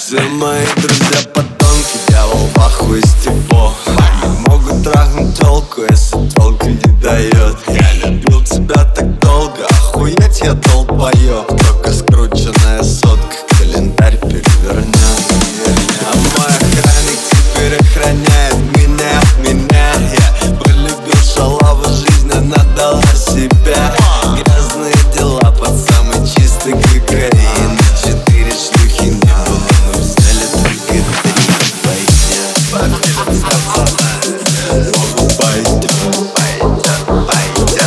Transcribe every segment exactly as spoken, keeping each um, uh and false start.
Все мои друзья подонки, дьявол в ахуе с типов. Они могут трахнуть телку, если телка не дает. Я любил тебя так долго, охуеть я долбоёб. Только скрученная сотка календарь перевернет. А мой охранник теперь охраняет меня, меня. Я полюбил шалаву, жизнь она дала себя. Грязные дела под самый чистый кокаин. Четыре шлюхи не было, но взяли только три. Пойдет, пойдет, пойдет, пойдет, пойдет.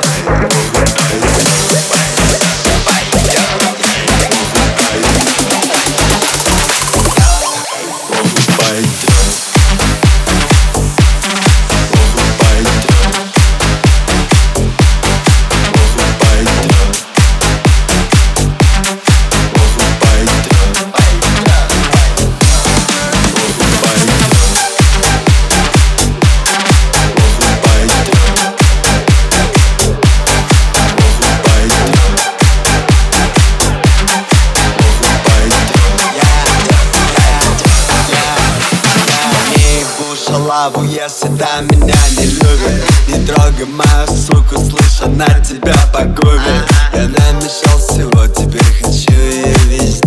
Шалаву, если та меня не любит. Не трогай мою суку, слышь, она тебя погубит. Я намешал всего, теперь хочу ее везде.